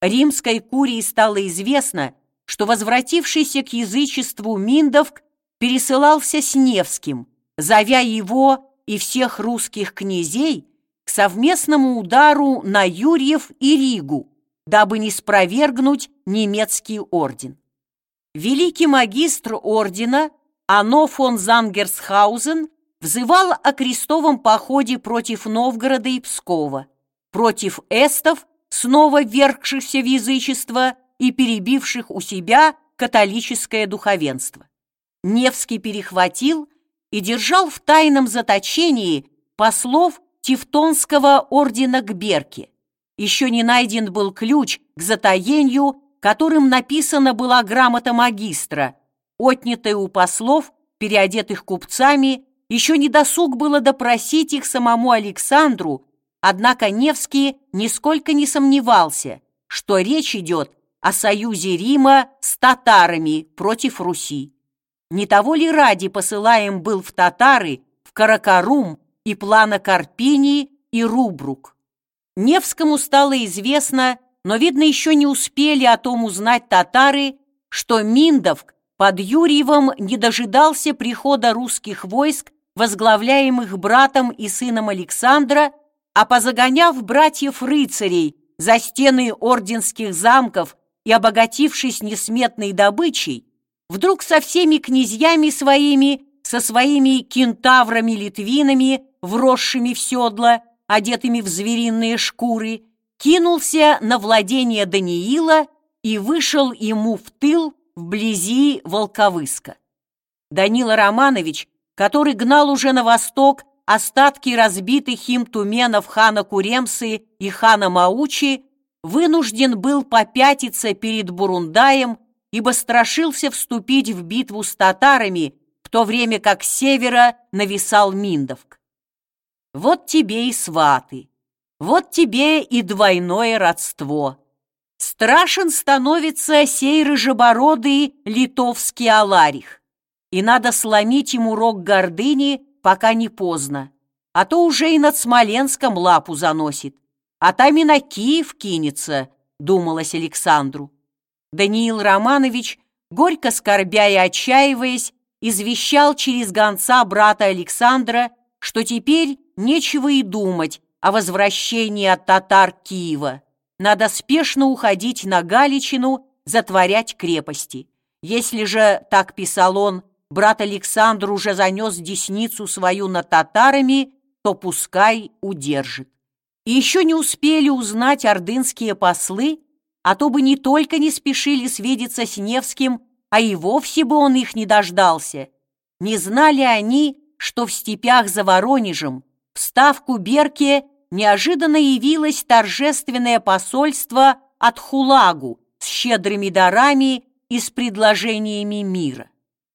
римской курии стало известно, что возвратившийся к язычеству Миндовк пересылался с Невским, зовя его и всех русских князей к совместному удару на Юрьев и Ригу, дабы не спровергнуть немецкий орден. Великий магистр ордена Ано фон Зангерсхаузен взывал о крестовом походе против Новгорода и Пскова, против эстов, снова ввергшихся в язычество и перебивших у себя католическое духовенство. Невский перехватил и держал в тайном заточении послов Тевтонского ордена к Берке. Еще не найден был ключ к затаению, которым написана была грамота магистра, отнятая у послов, переодетых купцами. Еще не досуг было допросить их самому Александру, однако Невский нисколько не сомневался, что речь идет о союзе Рима с татарами против Руси. Не того ли ради посылаем был в татары, в Каракарум и плана Карпинии и Рубрук? Невскому стало известно, но, видно, еще не успели о том узнать татары, что Миндовк под Юрьевом не дожидался прихода русских войск, возглавляемых братом и сыном Александра, а позагоняв братьев-рыцарей за стены орденских замков и обогатившись несметной добычей, вдруг со всеми князьями своими, со своими кентаврами-литвинами, вросшими в седла, одетыми в звериные шкуры, кинулся на владение Даниила и вышел ему в тыл вблизи Волковыска. Данила Романович, который гнал уже на восток остатки разбитых им туменов хана Куремсы и хана Маучи, вынужден был попятиться перед Бурундаем, ибо страшился вступить в битву с татарами, в то время как с севера нависал Миндовк. Вот тебе и сваты, вот тебе и двойное родство. Страшен становится сей рыжебородый литовский Аларих, и надо сломить ему рог гордыни, пока не поздно, а то уже и над Смоленском лапу заносит, а там и на Киев кинется, думалось Александру. Даниил Романович, горько скорбя и отчаиваясь, извещал через гонца брата Александра, что теперь нечего и думать о возвращении от татар Киева. Надо спешно уходить на Галичину, затворять крепости. Если же, так писал он, брат Александр уже занес десницу свою над татарами, то пускай удержит. И еще не успели узнать ордынские послы, а то бы не только не спешили свидеться с Невским, а и вовсе бы он их не дождался. Не знали они, что в степях за Воронежем, в ставку Берке, неожиданно явилось торжественное посольство от Хулагу с щедрыми дарами и с предложениями мира.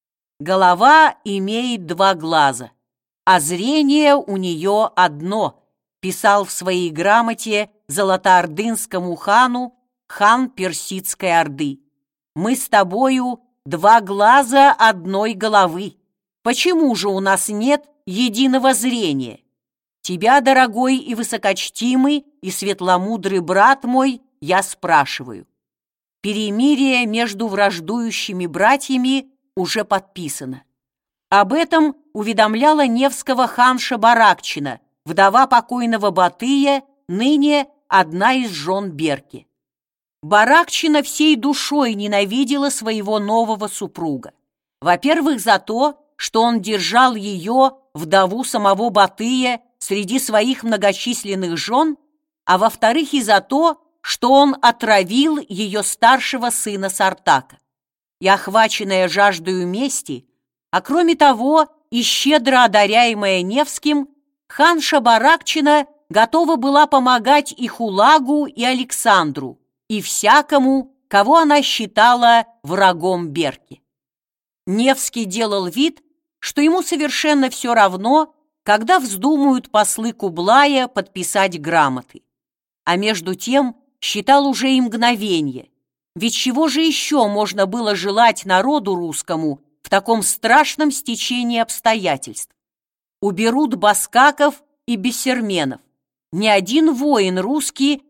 Голова имеет два глаза, а зрение у нее одно, писал в своей грамоте золотоордынскому хану хан Персидской Орды. Мы с тобою два глаза одной головы. Почему же у нас нет единого зрения? Тебя, дорогой и высокочтимый и светломудрый брат мой, я спрашиваю. Перемирие между враждующими братьями уже подписано. Об этом уведомляла Невского ханша Баракчина, вдова покойного Батыя, ныне одна из жен Берки. Баракчина всей душой ненавидела своего нового супруга. Во-первых, за то, что он держал ее, вдову самого Батыя, среди своих многочисленных жен, а во-вторых, и за то, что он отравил ее старшего сына Сартака. И охваченная жаждою мести, а кроме того и щедро одаряемая Невским, ханша Баракчина готова была помогать и Хулагу, и Александру, и всякому, кого она считала врагом Берки. Невский делал вид, что ему совершенно все равно, когда вздумают послы Кублая подписать грамоты. А между тем считал уже и мгновенье, ведь чего же еще можно было желать народу русскому в таком страшном стечении обстоятельств? Уберут баскаков и бессерменов. Ни один воин русский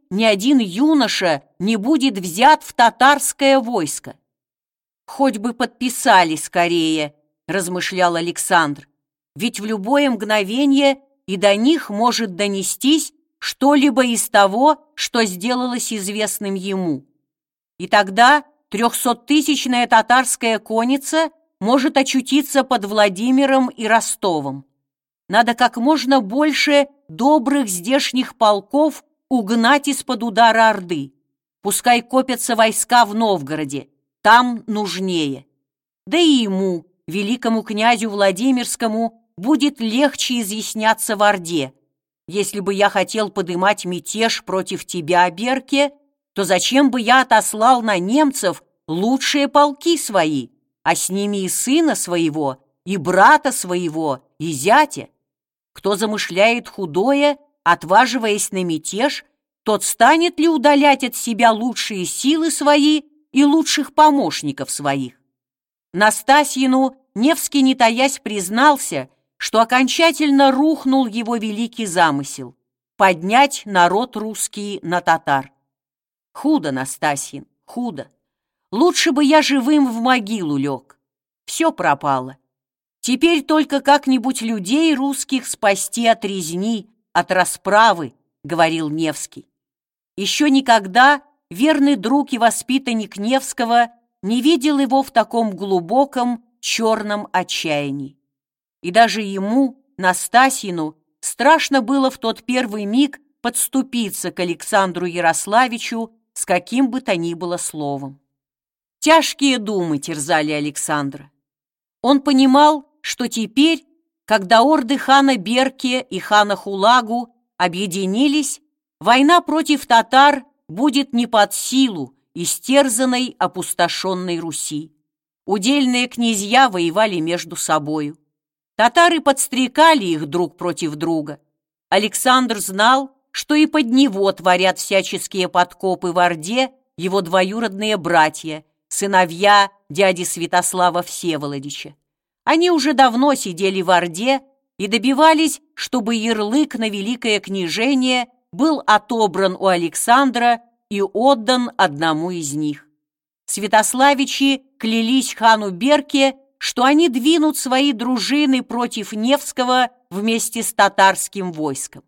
ни один юноша не будет взят в татарское войско. «Хоть бы подписали скорее», — размышлял Александр, «ведь в любое мгновение и до них может донестись что-либо из того, что сделалось известным ему. И тогда 300-тысячная татарская конница может очутиться под Владимиром и Ростовом. Надо как можно больше добрых здешних полков угнать из-под удара Орды. Пускай копятся войска в Новгороде, там нужнее. Да и ему, великому князю Владимирскому, будет легче изъясняться в Орде. Если бы я хотел подымать мятеж против тебя, Берке, то зачем бы я отослал на немцев лучшие полки свои, а с ними и сына своего, и брата своего, и зятя? Кто замышляет худое, отваживаясь на мятеж, тот станет ли удалять от себя лучшие силы свои и лучших помощников своих? Настасьину Невский, не таясь, признался, что окончательно рухнул его великий замысел — поднять народ русский на татар. Худо, Настасьин, худо. Лучше бы я живым в могилу лег. Все пропало. Теперь только как-нибудь людей русских спасти от резни, от расправы, говорил Невский. Еще никогда верный друг и воспитанник Невского не видел его в таком глубоком черном отчаянии. И даже ему, Настасьину, страшно было в тот первый миг подступиться к Александру Ярославичу с каким бы то ни было словом. Тяжкие думы терзали Александра. Он понимал, что теперь, когда орды хана Берке и хана Хулагу объединились, война против татар будет не под силу истерзанной, опустошенной Руси. Удельные князья воевали между собою. Татары подстрекали их друг против друга. Александр знал, что и под него творят всяческие подкопы в Орде его двоюродные братья, сыновья дяди Святослава Всеволодича. Они уже давно сидели в Орде и добивались, чтобы ярлык на великое княжение был отобран у Александра и отдан одному из них. Святославичи клялись хану Берке, что они двинут свои дружины против Невского вместе с татарским войском.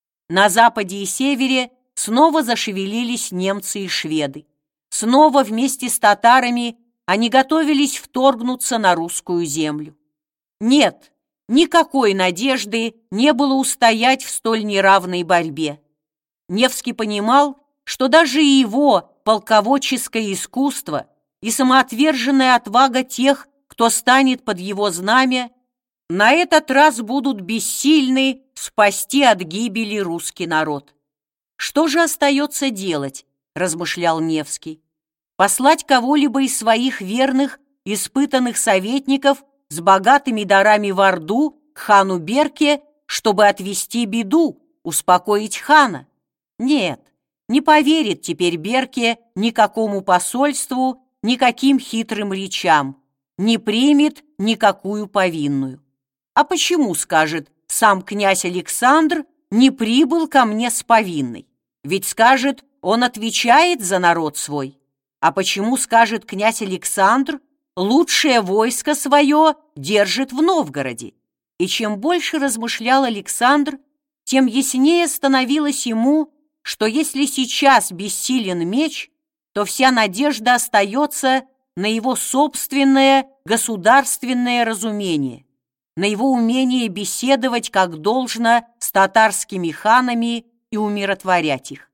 На западе и севере снова зашевелились немцы и шведы. Снова вместе с татарами они готовились вторгнуться на русскую землю. Нет, никакой надежды не было устоять в столь неравной борьбе. Невский понимал, что даже и его полководческое искусство и самоотверженная отвага тех, кто станет под его знамя, на этот раз будут бессильны спасти от гибели русский народ. Что же остается делать, размышлял Невский. Послать кого-либо из своих верных, испытанных советников с богатыми дарами в Орду к хану Берке, чтобы отвести беду, успокоить хана? Нет, не поверит теперь Берке никакому посольству, никаким хитрым речам, не примет никакую повинную. А почему, скажет, сам князь Александр не прибыл ко мне с повинной? Ведь, скажет, он отвечает за народ свой. А почему, скажет князь Александр, лучшее войско свое держит в Новгороде? И чем больше размышлял Александр, тем яснее становилось ему, что если сейчас бессилен меч, то вся надежда остается на его собственное государственное разумение, на его умение беседовать как должно с татарскими ханами и умиротворять их.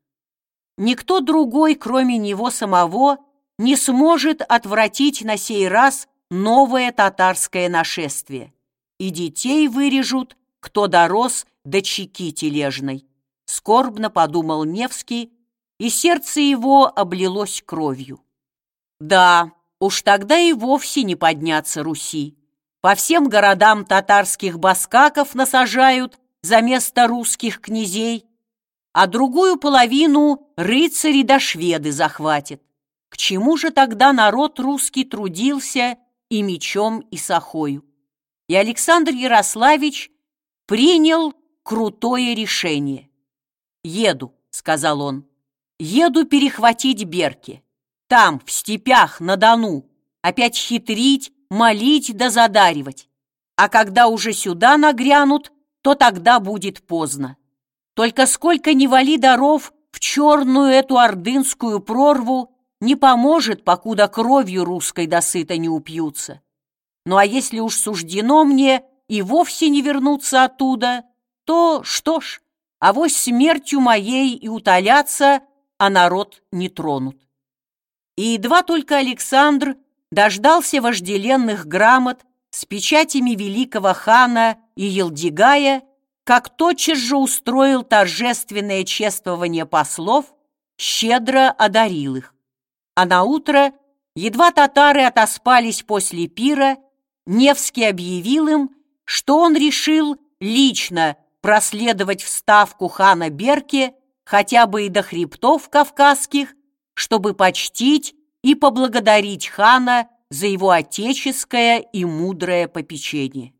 Никто другой, кроме него самого, не сможет отвратить на сей раз новое татарское нашествие. И детей вырежут, кто дорос до чеки тележной. Скорбно подумал Невский, и сердце его облилось кровью. Да, уж тогда и вовсе не подняться Руси. По всем городам татарских баскаков насажают за место русских князей, а другую половину рыцари да шведы захватят. К чему же тогда народ русский трудился и мечом, и сахою? И Александр Ярославич принял крутое решение. «Еду», — сказал он, еду перехватить Берки. Там, в степях, на Дону, опять хитрить, молить да задаривать. А когда уже сюда нагрянут, то тогда будет поздно. Только сколько ни вали даров в черную эту ордынскую прорву, не поможет, покуда кровью русской досыта не упьются. Ну а если уж суждено мне и вовсе не вернуться оттуда, то что ж, авось смертью моей и утоляться, а народ не тронут. И едва только Александр дождался вожделенных грамот с печатями великого хана и Елдигая, как тотчас же устроил торжественное чествование послов, щедро одарил их. А наутро, едва татары отоспались после пира, Невский объявил им, что он решил лично проследовать в ставку хана Берки хотя бы и до хребтов кавказских, чтобы почтить и поблагодарить хана за его отеческое и мудрое попечение.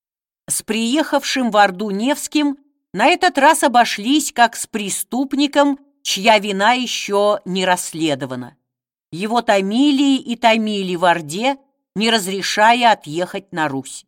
С приехавшим в Орду Невским на этот раз обошлись как с преступником, чья вина еще не расследована. Его томили и томили в Орде, не разрешая отъехать на Русь.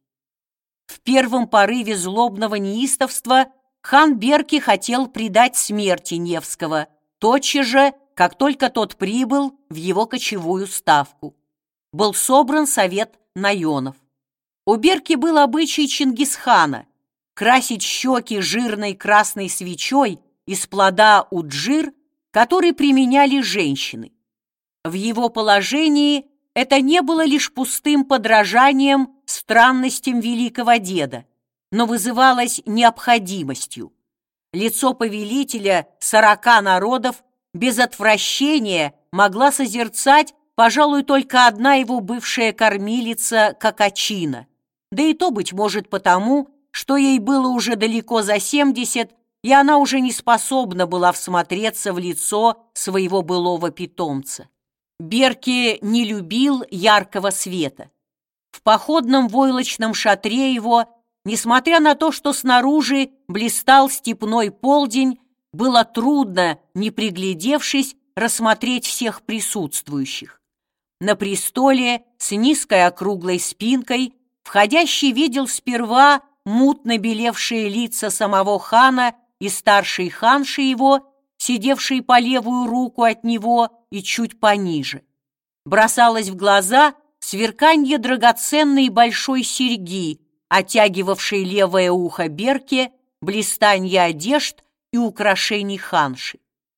В первом порыве злобного неистовства хан Берки хотел предать смерти Невского, тотчас же, как только тот прибыл в его кочевую ставку. Был собран совет наёнов. У Берки был обычай Чингисхана красить щеки жирной красной свечой из плода уджир, который применяли женщины. В его положении это не было лишь пустым подражанием странностям великого деда, но вызывалось необходимостью. Лицо повелителя 40 народов без отвращения могла созерцать, пожалуй, только одна его бывшая кормилица Кокочина, да и то, быть может, потому, что ей было уже далеко за 70, и она уже не способна была всмотреться в лицо своего былого питомца. Берки не любил яркого света. В походном войлочном шатре его, несмотря на то, что снаружи блистал степной полдень, было трудно, не приглядевшись, рассмотреть всех присутствующих. На престоле с низкой округлой спинкой входящий видел сперва мутно белевшие лица самого хана и старшей ханши его, сидевшей по левую руку от него и чуть пониже. Бросалось в глаза сверканье драгоценной большой серьги, оттягивавшей левое ухо Берки, блистанье одежд и украшений ханши.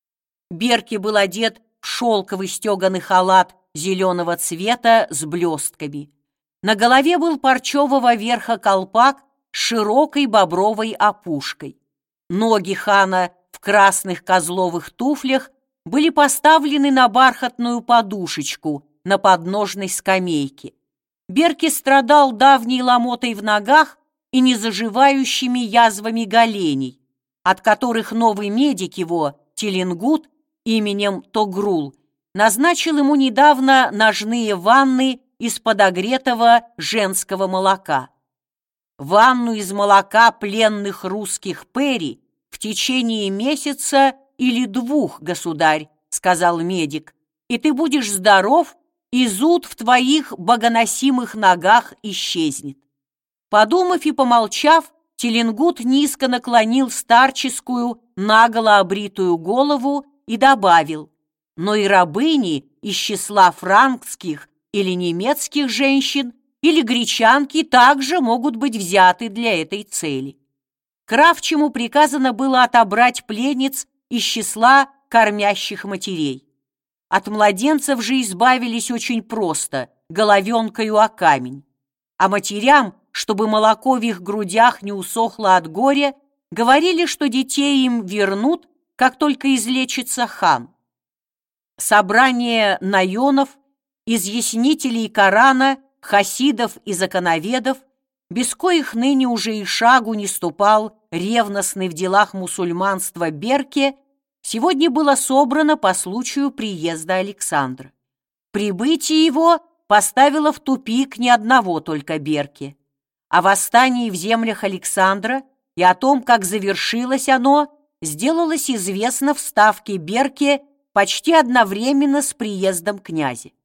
Берки был одет в шелковый стеганый халат зеленого цвета с блестками. На голове был парчевого верха колпак с широкой бобровой опушкой. Ноги хана в красных козловых туфлях были поставлены на бархатную подушечку на подножной скамейке. Берки страдал давней ломотой в ногах и незаживающими язвами голеней, от которых новый медик его, Теленгут, именем Тогрул, назначил ему недавно ножные ванны из подогретого женского молока. Ванну из молока пленных русских пери в течение месяца или 2, государь, сказал медик, и ты будешь здоров, и зуд в твоих богоносимых ногах исчезнет. Подумав и помолчав, Теленгут низко наклонил старческую, наголо обритую голову и добавил: но и рабыни из числа франкских или немецких женщин или гречанки также могут быть взяты для этой цели. Кравчему приказано было отобрать пленниц из числа кормящих матерей. От младенцев же избавились очень просто, головенкою о камень. А матерям, чтобы молоко в их грудях не усохло от горя, говорили, что детей им вернут, как только излечится хан. Собрание наёнов, изъяснителей Корана, хасидов и законоведов, без коих ныне уже и шагу не ступал ревностный в делах мусульманства Берки, сегодня было собрано по случаю приезда Александра. Прибытие его поставило в тупик ни одного только Берки. О восстании в землях Александра и о том, как завершилось оно, сделалось известно в ставке Берки почти одновременно с приездом князя.